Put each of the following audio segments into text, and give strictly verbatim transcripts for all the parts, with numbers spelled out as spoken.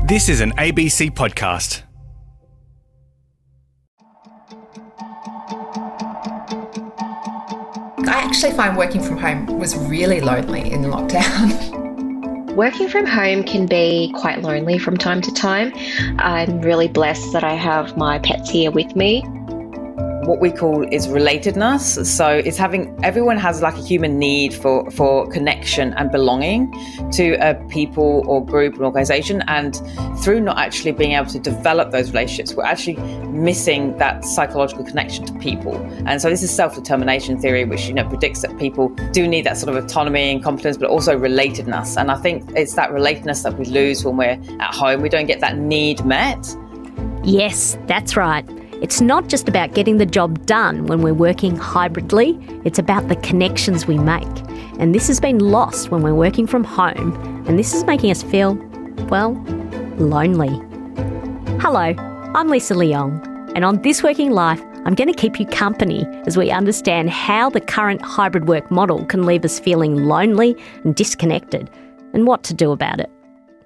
This is an A B C podcast. I actually find working from home was really lonely in lockdown. Working from home can be quite lonely from time to time. I'm really blessed that I have my pets here with me. What we call is relatedness. So it's having, everyone has like a human need for, for connection and belonging to a people or group or organization. And through not actually being able to develop those relationships, we're actually missing that psychological connection to people. And so this is self-determination theory, which, you know, predicts that people do need that sort of autonomy and competence, but also relatedness. And I think it's that relatedness that we lose when we're at home. We don't get that need met. Yes, that's right. It's not just about getting the job done when we're working hybridly, it's about the connections we make. And this has been lost when we're working from home, and this is making us feel, well, lonely. Hello, I'm Lisa Leong, and on This Working Life, I'm going to keep you company as we understand how the current hybrid work model can leave us feeling lonely and disconnected, and what to do about it.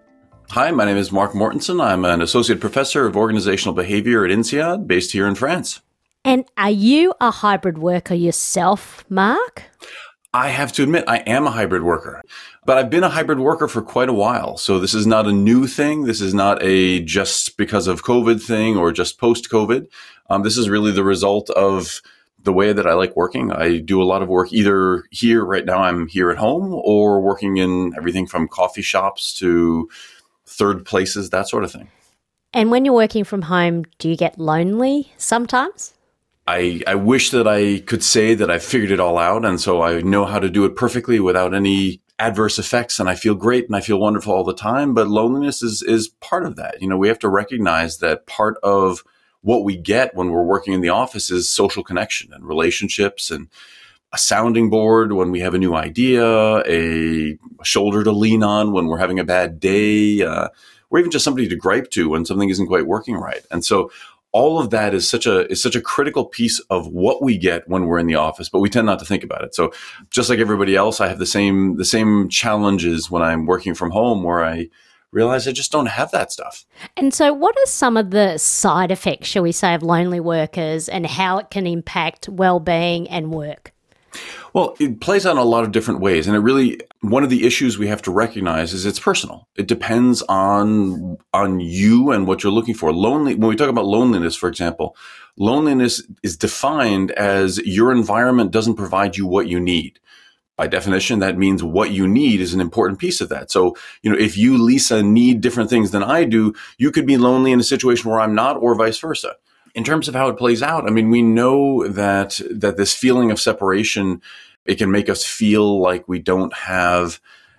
Hi, my name is Mark Mortensen. I'm an associate professor of organizational behavior at INSEAD, based here in France. And are you a hybrid worker yourself, Mark? I have to admit, I am a hybrid worker, but I've been a hybrid worker for quite a while. So this is not a new thing. This is not a just because of COVID thing or just post-COVID. Um, this is really the result of the way that I like working. I do a lot of work either here, right now I'm here at home, or working in everything from coffee shops to third places, that sort of thing. And when you're working from home, do you get lonely sometimes? I, I wish that I could say that I've figured it all out, and so I know how to do it perfectly without any adverse effects, and I feel great and I feel wonderful all the time. But loneliness is is part of that. You know, we have to recognize that part of what we get when we're working in the office is social connection and relationships and a sounding board when we have a new idea, a shoulder to lean on when we're having a bad day, uh, or even just somebody to gripe to when something isn't quite working right. And so all of that is such a is such a critical piece of what we get when we're in the office, but we tend not to think about it. So just like everybody else, I have the same the same challenges when I'm working from home, where I realize I just don't have that stuff. And so what are some of the side effects, shall we say, of lonely workers and how it can impact well-being and work? Well, it plays out in a lot of different ways. And it really, one of the issues we have to recognize is it's personal. It depends on, on you and what you're looking for. Lonely, when we talk about loneliness, for example, loneliness is defined as your environment doesn't provide you what you need. By definition, that means what you need is an important piece of that. So, you know, if you, Lisa, need different things than I do, you could be lonely in a situation where I'm not, or vice versa. In terms of how it plays out, I mean, we know that that this feeling of separation, it can make us feel like we don't have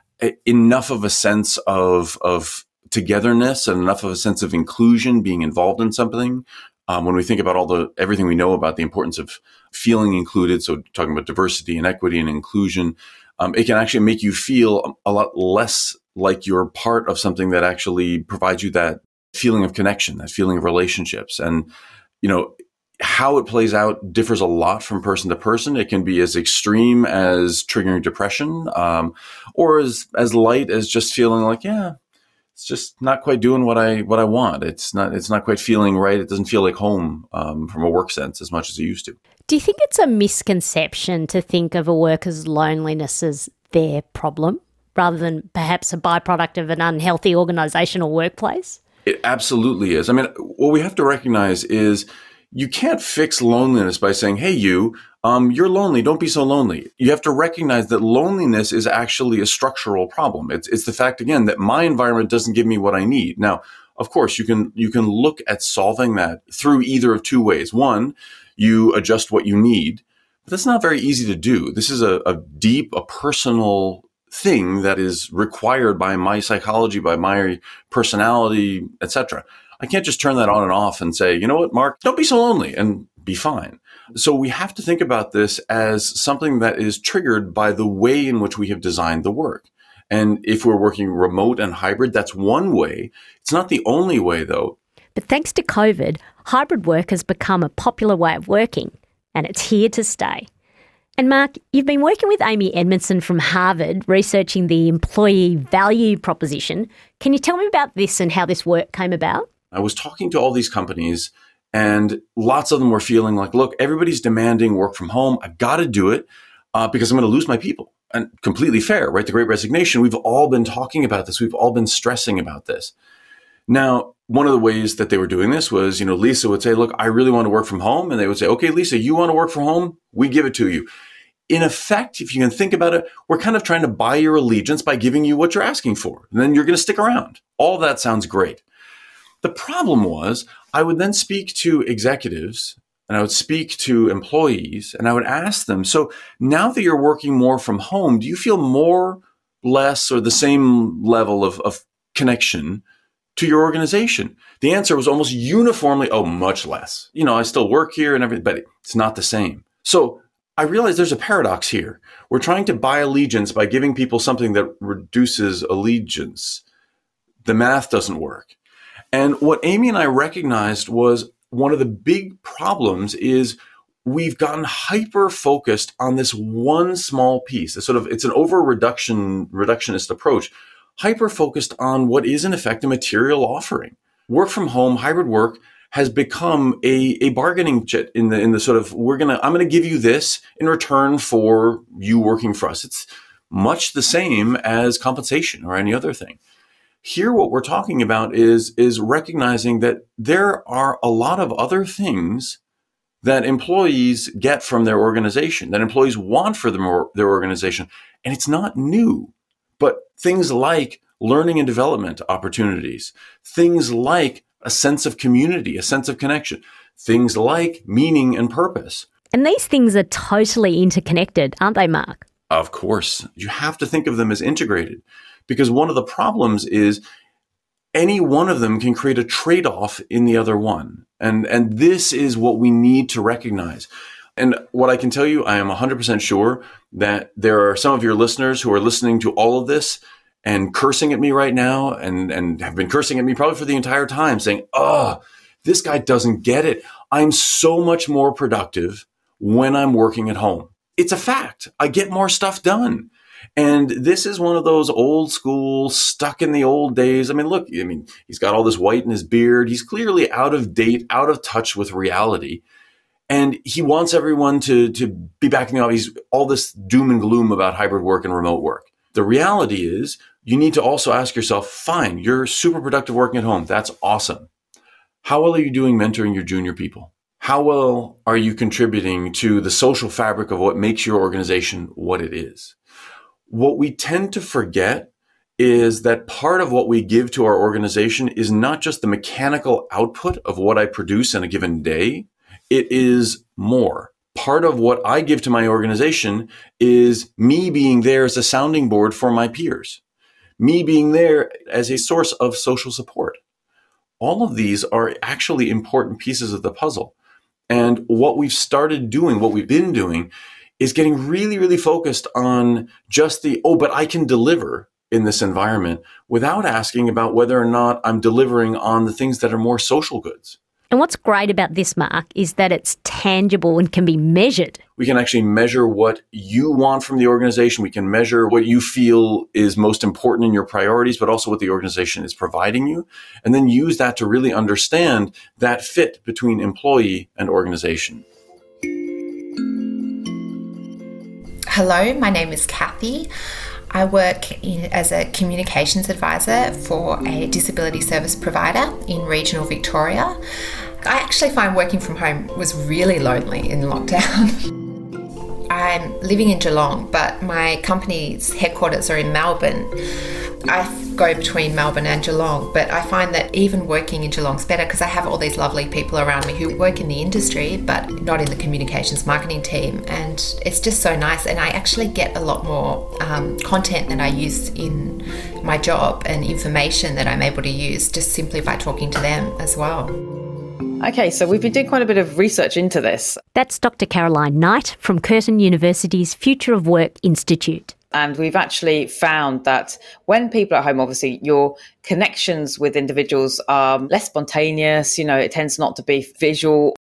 enough of a sense of of togetherness and enough of a sense of inclusion, being involved in something. Um, when we think about all the everything we know about the importance of feeling included, so talking about diversity and equity and inclusion, um, it can actually make you feel a lot less like you're part of something that actually provides you that feeling of connection, that feeling of relationships. And you know, how it plays out differs a lot from person to person. It can be as extreme as triggering depression, um, or as, as light as just feeling like, yeah, it's just not quite doing what I, what I want. It's not, it's not quite feeling right. It doesn't feel like home, um, from a work sense as much as it used to. Do you think it's a misconception to think of a worker's loneliness as their problem rather than perhaps a byproduct of an unhealthy organizational workplace? It absolutely is. I mean, what we have to recognize is you can't fix loneliness by saying, hey, you, um, you're lonely. Don't be so lonely. You have to recognize that loneliness is actually a structural problem. It's, it's the fact, again, that my environment doesn't give me what I need. Now, of course, you can, you can look at solving that through either of two ways. One, you adjust what you need, but that's not very easy to do. This is a, a deep, a personal thing that is required by my psychology, by my personality, et cetera. I can't just turn that on and off and say, you know what, Mark, don't be so lonely and be fine. So we have to think about this as something that is triggered by the way in which we have designed the work. And if we're working remote and hybrid, that's one way. It's not the only way, though. But thanks to COVID, hybrid work has become a popular way of working, and it's here to stay. And Mark, you've been working with Amy Edmondson from Harvard, researching the employee value proposition. Can you tell me about this and how this work came about? I was talking to all these companies, and lots of them were feeling like, look, everybody's demanding work from home. I've got to do it uh, because I'm going to lose my people. And completely fair, right? The Great Resignation, we've all been talking about this. We've all been stressing about this. Now, one of the ways that they were doing this was, you know, Lisa would say, look, I really want to work from home. And they would say, okay, Lisa, you want to work from home? We give it to you. In effect, if you can think about it, we're kind of trying to buy your allegiance by giving you what you're asking for. And then you're going to stick around. All that sounds great. The problem was I would then speak to executives and I would speak to employees and I would ask them, so now that you're working more from home, do you feel more, less, or the same level of, of connection to your organization? The answer was almost uniformly, oh, much less. You know, I still work here and everything, but it's not the same. So I realize there's a paradox here. We're trying to buy allegiance by giving people something that reduces allegiance. The math doesn't work. And what Amy and I recognized was one of the big problems is we've gotten hyper focused on this one small piece. It's sort of, it's an over reduction, reductionist approach, hyper focused on what is in effect a material offering. Work from home, hybrid work has become a, a bargaining chip in the, in the sort of, we're going to, I'm going to give you this in return for you working for us. It's much the same as compensation or any other thing. Here, what we're talking about is, is recognizing that there are a lot of other things that employees get from their organization, that employees want for them, their organization. And it's not new, but things like learning and development opportunities, things like a sense of community, a sense of connection, things like meaning and purpose. And these things are totally interconnected, aren't they, Mark? Of course. You have to think of them as integrated. Because one of the problems is any one of them can create a trade-off in the other one. And, and this is what we need to recognize. And what I can tell you, I am one hundred percent sure that there are some of your listeners who are listening to all of this and cursing at me right now and, and have been cursing at me probably for the entire time saying, oh, this guy doesn't get it. I'm so much more productive when I'm working at home. It's a fact. I get more stuff done. And this is one of those old school, stuck in the old days. I mean, look, I mean, he's got all this white in his beard. He's clearly out of date, out of touch with reality. And he wants everyone to, to be back in the office. He's all this doom and gloom about hybrid work and remote work. The reality is you need to also ask yourself, fine, you're super productive working at home. That's awesome. How well are you doing mentoring your junior people? How well are you contributing to the social fabric of what makes your organization what it is? What we tend to forget is that part of what we give to our organization is not just the mechanical output of what I produce in a given day. It is more. Part of what I give to my organization is me being there as a sounding board for my peers, me being there as a source of social support. All of these are actually important pieces of the puzzle. And what we've started doing, what we've been doing, is getting really, really focused on just the, oh, but I can deliver in this environment without asking about whether or not I'm delivering on the things that are more social goods. And what's great about this, Mark, is that it's tangible and can be measured. We can actually measure what you want from the organization. We can measure what you feel is most important in your priorities, but also what the organization is providing you, and then use that to really understand that fit between employee and organization. Hello, my name is Kathy. I work in, as a communications advisor for a disability service provider in regional Victoria. I actually find working from home was really lonely in lockdown. I'm living in Geelong, but my company's headquarters are in Melbourne. I go between Melbourne and Geelong, but I find that even working in Geelong's better because I have all these lovely people around me who work in the industry, but not in the communications marketing team. And it's just so nice. And I actually get a lot more um, content than I use in my job and information that I'm able to use just simply by talking to them as well. Okay, so we've been doing quite a bit of research into this. That's Doctor Caroline Knight from Curtin University's Future of Work Institute. And we've actually found that when people are at home, obviously, your connections with individuals are less spontaneous. You know, it tends not to be visual.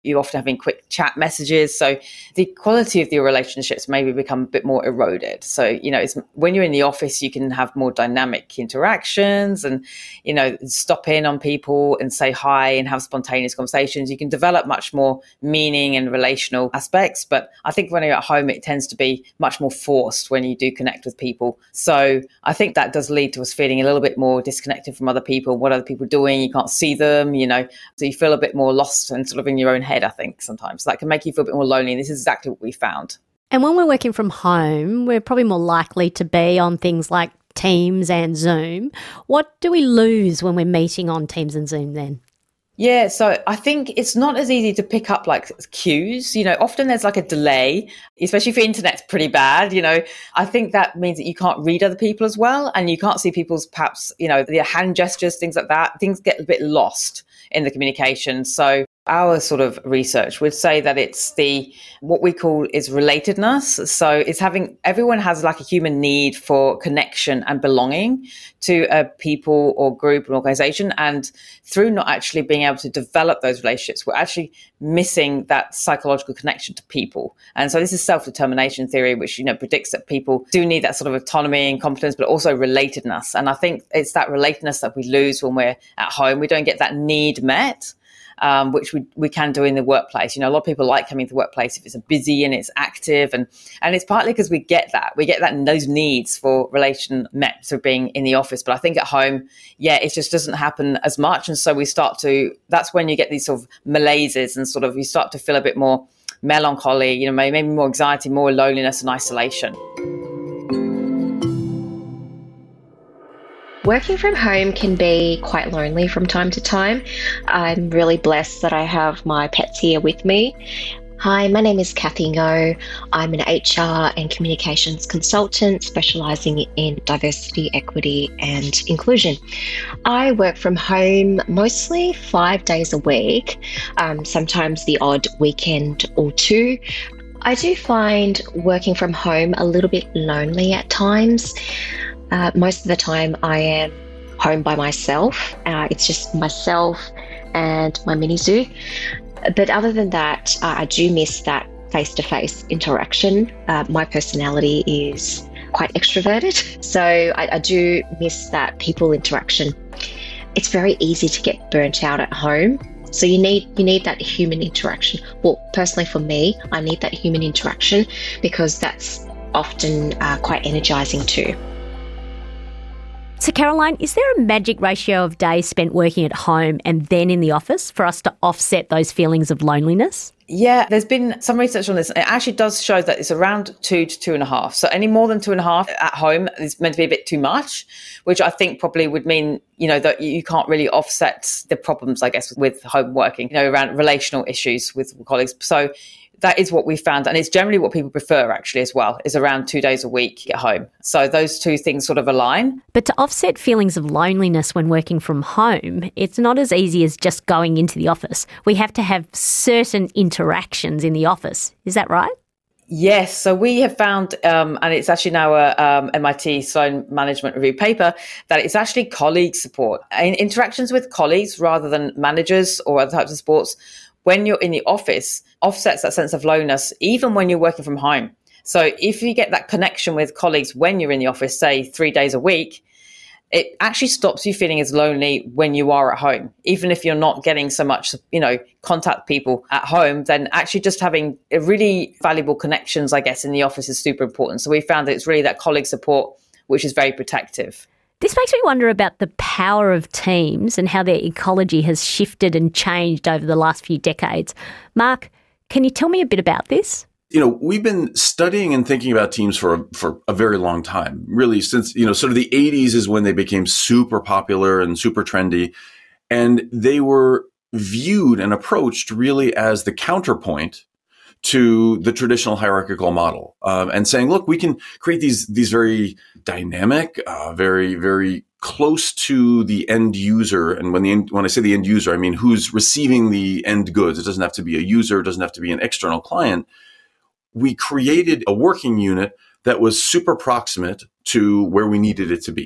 you're often having quick chat messages. So the quality of your relationships maybe become a bit more eroded. So, you know, it's when you're in the office, you can have more dynamic interactions and, you know, stop in on people and say hi and have spontaneous conversations. You can develop much more meaning and relational aspects. But I think when you're at home, it tends to be much more forced when you do connect with people. So I think that does lead to us feeling a little bit more disconnected from other people. What are other people doing? You can't see them, you know, so you feel a bit more lost and sort of in your own head, I think, sometimes. So that can make you feel a bit more lonely. And this is exactly what we found. And when we're working from home, we're probably more likely to be on things like Teams and Zoom. What do we lose when we're meeting on Teams and Zoom then? Yeah, so I think it's not as easy to pick up like cues. You know, often there's like a delay, especially if your internet's pretty bad. You know, I think that means that you can't read other people as well, and you can't see people's perhaps, you know, their hand gestures, things like that. Things get a bit lost in the communication. So our sort of research would say that it's the, what we call is relatedness. So it's having, everyone has like a human need for connection and belonging to a people or group or organization. And through not actually being able to develop those relationships, we're actually missing that psychological connection to people. And so this is self-determination theory, which, you know, predicts that people do need that sort of autonomy and competence, but also relatedness. And I think it's that relatedness that we lose when we're at home. We don't get that need met. Um, which we, we can do in the workplace. You know, a lot of people like coming to the workplace if it's busy and it's active. And, and it's partly because we get that. We get that and those needs for relation met through being in the office. But I think at home, yeah, it just doesn't happen as much. And so we start to, that's when you get these sort of malaises and sort of you start to feel a bit more melancholy, you know, maybe more anxiety, more loneliness and isolation. Working from home can be quite lonely from time to time. I'm really blessed that I have my pets here with me. Hi, my name is Kathy Ngo. I'm an H R and communications consultant specialising in diversity, equity and inclusion. I work from home mostly five days a week, um, sometimes the odd weekend or two. I do find working from home a little bit lonely at times. Uh, most of the time I am home by myself. Uh, it's just myself and my mini zoo. But other than that, uh, I do miss that face-to-face interaction. Uh, my personality is quite extroverted, so I, I do miss that people interaction. It's very easy to get burnt out at home. So you need you need that human interaction. Well, personally for me, I need that human interaction because that's often uh, quite energizing too. So Caroline, is there a magic ratio of days spent working at home and then in the office for us to offset those feelings of loneliness? Yeah, there's been some research on this. It actually does show that it's around two to two and a half. So any more than two and a half at home is meant to be a bit too much, which I think probably would mean, you know, that you can't really offset the problems, I guess, with home working, you know, around relational issues with colleagues. So that is what we found. And it's generally what people prefer actually as well, is around two days a week at home. So those two things sort of align. But to offset feelings of loneliness when working from home, it's not as easy as just going into the office. We have to have certain interactions in the office. Is that right? Yes. So we have found, um, and it's actually now a um, M I T Sloan Management Review paper, that it's actually colleague support. In interactions with colleagues rather than managers or other types of supports, when you're in the office, offsets that sense of loneliness, even when you're working from home. So if you get that connection with colleagues when you're in the office, say three days a week, it actually stops you feeling as lonely when you are at home. Even if you're not getting so much, you know, contact people at home, then actually just having a really valuable connections, I guess, in the office is super important. So we found that it's really that colleague support, which is very protective. This makes me wonder about the power of teams and how their ecology has shifted and changed over the last few decades. Mark, can you tell me a bit about this? You know, we've been studying and thinking about teams for, for a very long time, really since, you know, sort of the eighties is when they became super popular and super trendy. And they were viewed and approached really as the counterpoint to the traditional hierarchical model, um, and saying, look, we can create these these very dynamic, uh, very, very close to the end user. And when the end, when I say the end user, I mean who's receiving the end goods. It doesn't have to be a user. It doesn't have to be an external client. We created a working unit that was super proximate to where we needed it to be.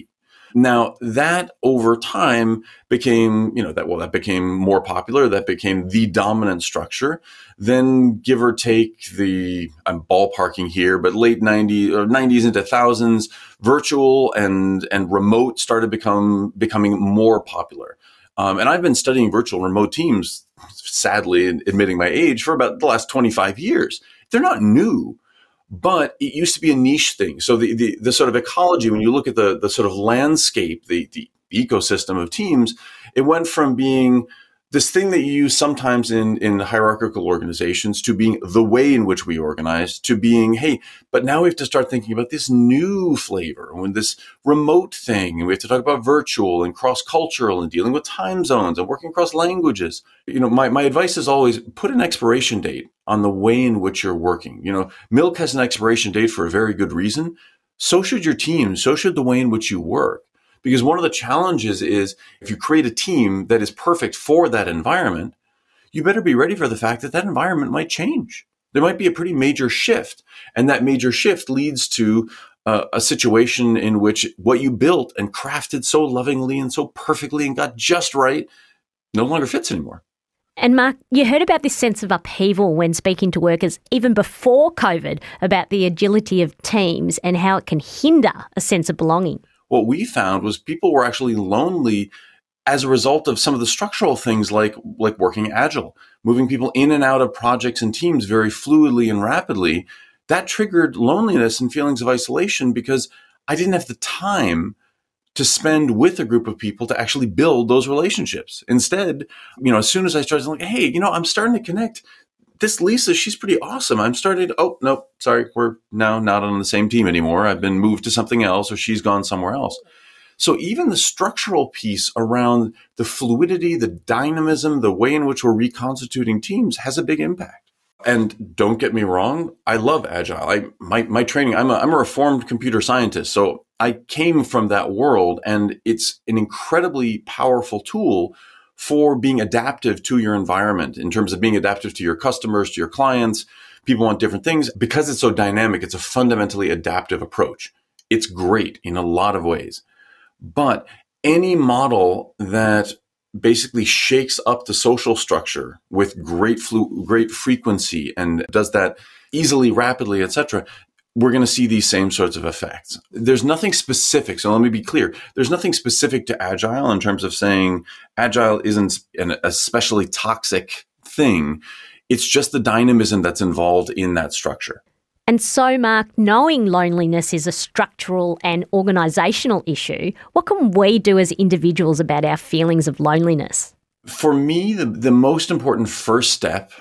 Now that over time became, you know, that, well, that became more popular. That became the dominant structure. Then give or take the, I'm ballparking here, but late nineties or nineties into thousands, virtual and, and remote started become, becoming more popular. Um, and I've been studying virtual remote teams, sadly admitting my age, for about the last twenty-five years. They're not new. But it used to be a niche thing. So the, the, the sort of ecology, when you look at the, the sort of landscape, the, the ecosystem of teams, it went from being this thing that you use sometimes in, in hierarchical organizations to being the way in which we organize, to being, hey, but now we have to start thinking about this new flavor, when this remote thing, and we have to talk about virtual and cross-cultural and dealing with time zones and working across languages. You know, my, my advice is always put an expiration date on the way in which you're working. You know, milk has an expiration date for a very good reason. So should your team. So should the way in which you work. Because one of the challenges is if you create a team that is perfect for that environment, you better be ready for the fact that that environment might change. There might be a pretty major shift. And that major shift leads to uh, a situation in which what you built and crafted so lovingly and so perfectly and got just right no longer fits anymore. And Mark, you heard about this sense of upheaval when speaking to workers even before COVID about the agility of teams and how it can hinder a sense of belonging. What we found was people were actually lonely as a result of some of the structural things like, like working agile, moving people in and out of projects and teams very fluidly and rapidly. That triggered loneliness and feelings of isolation because I didn't have the time to spend with a group of people to actually build those relationships. Instead, you know, as soon as I started like, hey, you know, I'm starting to connect. This Lisa, she's pretty awesome. I'm starting to, oh, no, sorry, we're now not on the same team anymore. I've been moved to something else or she's gone somewhere else. So even the structural piece around the fluidity, the dynamism, the way in which we're reconstituting teams has a big impact. And don't get me wrong, I love Agile. I, my, my training, I'm a, I'm a reformed computer scientist. So I came from that world and it's an incredibly powerful tool for being adaptive to your environment in terms of being adaptive to your customers, to your clients. People want different things. Because it's so dynamic, it's a fundamentally adaptive approach. It's great in a lot of ways. But any model that basically shakes up the social structure with great flu- great frequency and does that easily, rapidly, et cetera, we're going to see these same sorts of effects. There's nothing specific. So let me be clear. There's nothing specific to Agile in terms of saying Agile isn't an especially toxic thing. It's just the dynamism that's involved in that structure. And so, Mark, knowing loneliness is a structural and organisational issue, what can we do as individuals about our feelings of loneliness? For me, the, the most important first step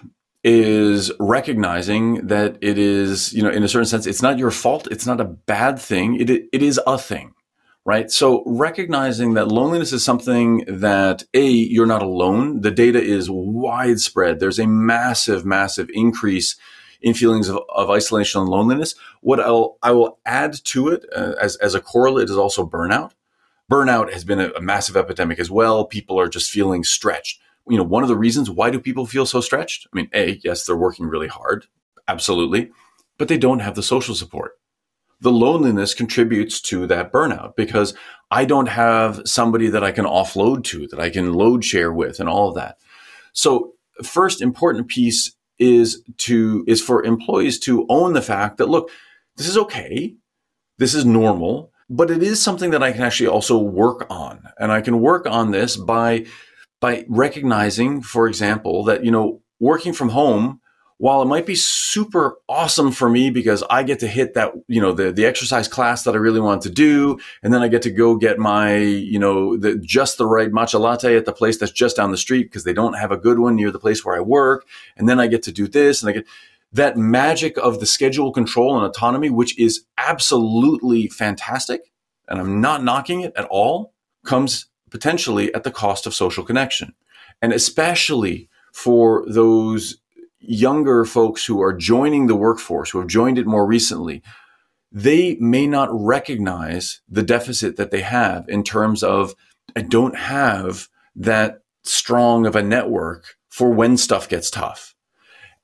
is recognizing that it is, you know, in a certain sense, it's not your fault. It's not a bad thing. It it is a thing, right? So recognizing that loneliness is something that, A, you're not alone. The data is widespread. There's a massive, massive increase in feelings of, of isolation and loneliness. What I'll, I will add to it uh, as, as a correlate is also burnout. Burnout has been a, a massive epidemic as well. People are just feeling stretched. You know, one of the reasons, why do people feel so stretched? I mean, A, yes, they're working really hard. Absolutely. But they don't have the social support. The loneliness contributes to that burnout because I don't have somebody that I can offload to, that I can load share with and all of that. So first important piece is to, is for employees to own the fact that, look, this is okay. This is normal, but it is something that I can actually also work on. And I can work on this by by recognizing, for example, that, you know, working from home, while it might be super awesome for me because I get to hit that, you know, the, the exercise class that I really want to do. And then I get to go get my, you know, the, just the right matcha latte at the place that's just down the street because they don't have a good one near the place where I work. And then I get to do this and I get that magic of the schedule control and autonomy, which is absolutely fantastic. And I'm not knocking it at all, comes potentially at the cost of social connection. And especially for those younger folks who are joining the workforce, who have joined it more recently, they may not recognize the deficit that they have in terms of, I don't have that strong of a network for when stuff gets tough.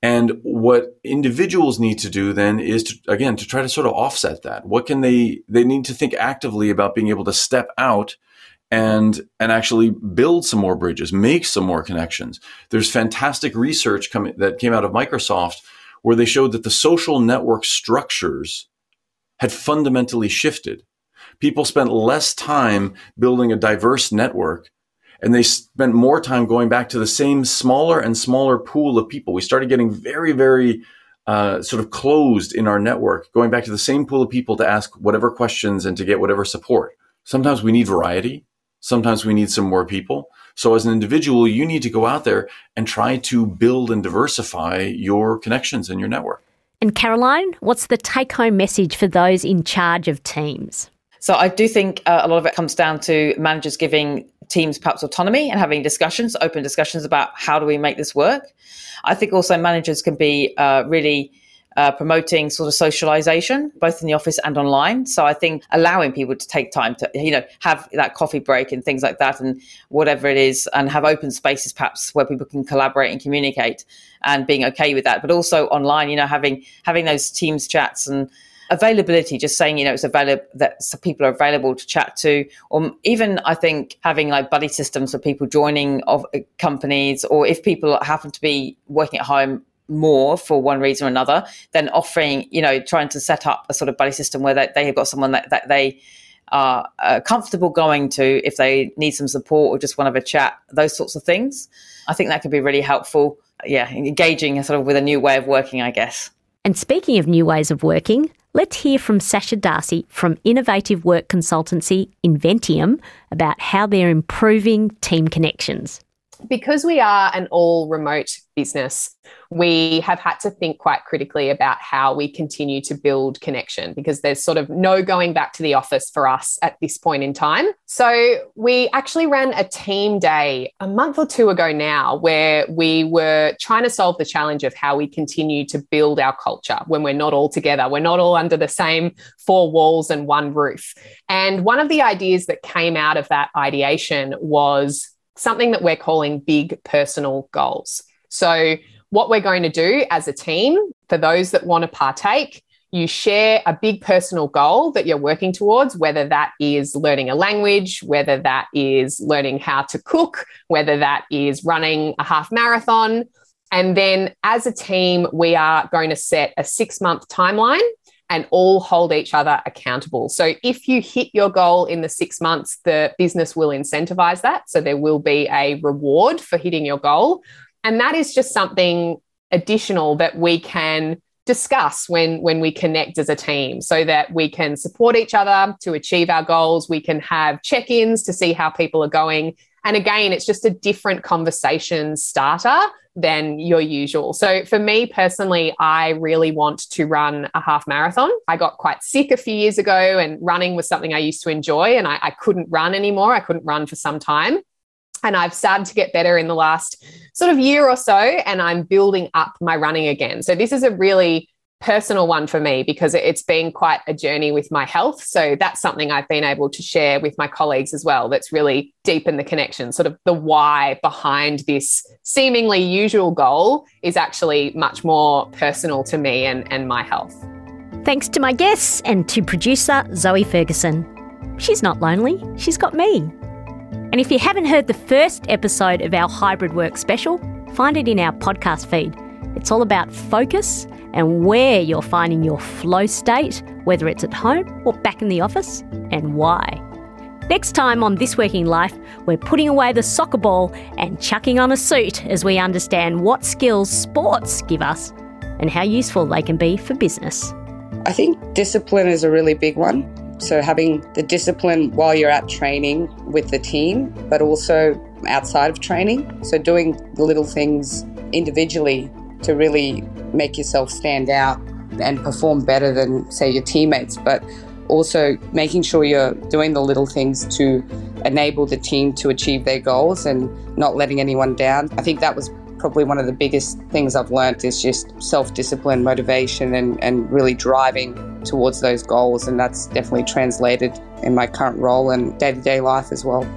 And what individuals need to do then is to, again, to try to sort of offset that. What can they, they need to think actively about being able to step out and, and actually build some more bridges, make some more connections. There's fantastic research coming that came out of Microsoft where they showed that the social network structures had fundamentally shifted. People spent less time building a diverse network, and they spent more time going back to the same smaller and smaller pool of people. We started getting very, very uh, sort of closed in our network, going back to the same pool of people to ask whatever questions and to get whatever support. Sometimes we need variety. Sometimes we need some more people. So as an individual, you need to go out there and try to build and diversify your connections and your network. And Caroline, what's the take-home message for those in charge of teams? So I do think uh, a lot of it comes down to managers giving teams perhaps autonomy and having discussions, open discussions about how do we make this work. I think also managers can be uh, really uh, promoting sort of socialization, both in the office and online. So I think allowing people to take time to, you know, have that coffee break and things like that and whatever it is, and have open spaces perhaps where people can collaborate and communicate, and being okay with that. But also online, you know, having having those Teams chats and availability, just saying, you know, it's available, that so people are available to chat to, or even I think having like buddy systems for people joining of companies, or if people happen to be working at home more for one reason or another, then offering, you know, trying to set up a sort of buddy system where they, they have got someone that, that they are uh, comfortable going to if they need some support or just want to have a chat, those sorts of things. I think that could be really helpful. Yeah, engaging sort of with a new way of working, I guess. And speaking of new ways of working, let's hear from Sasha Darcy from innovative work consultancy Inventium about how they're improving team connections. Because we are an all remote business, we have had to think quite critically about how we continue to build connection, because there's sort of no going back to the office for us at this point in time. So we actually ran a team day a month or two ago now, where we were trying to solve the challenge of how we continue to build our culture when we're not all together. We're not all under the same four walls and one roof. And one of the ideas that came out of that ideation was something that we're calling big personal goals. So what we're going to do as a team, for those that want to partake, you share a big personal goal that you're working towards, whether that is learning a language, whether that is learning how to cook, whether that is running a half marathon. And then as a team, we are going to set a six-month timeline and all hold each other accountable. So if you hit your goal in the six months, the business will incentivize that. So there will be a reward for hitting your goal. And that is just something additional that we can discuss when, when we connect as a team, so that we can support each other to achieve our goals. We can have check-ins to see how people are going. And again, it's just a different conversation starter than your usual. So for me personally, I really want to run a half marathon. I got quite sick a few years ago, and running was something I used to enjoy, and I, I couldn't run anymore. I couldn't run for some time. And I've started to get better in the last sort of year or so, and I'm building up my running again. So this is a really personal one for me, because it's been quite a journey with my health. So that's something I've been able to share with my colleagues as well. That's really deepened the connection. Sort of the why behind this seemingly usual goal is actually much more personal to me and, and my health. Thanks to my guests and to producer Zoe Ferguson. She's not lonely, she's got me. And if you haven't heard the first episode of our hybrid work special, find it in our podcast feed. It's all about focus and where you're finding your flow state, whether it's at home or back in the office, and why. Next time on This Working Life, we're putting away the soccer ball and chucking on a suit as we understand what skills sports give us and how useful they can be for business. I think discipline is a really big one. So having the discipline while you're at training with the team, but also outside of training. So doing the little things individually to really make yourself stand out and perform better than, say, your teammates, but also making sure you're doing the little things to enable the team to achieve their goals and not letting anyone down. I think that was probably one of the biggest things I've learned, is just self-discipline, motivation, and, and really driving towards those goals. And that's definitely translated in my current role and day-to-day life as well.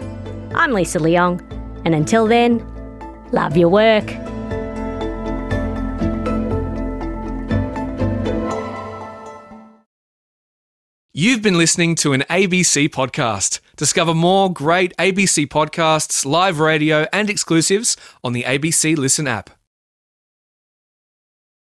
I'm Lisa Leong, and until then, love your work. You've been listening to an A B C podcast. Discover more great A B C podcasts, live radio, and exclusives on the A B C Listen app.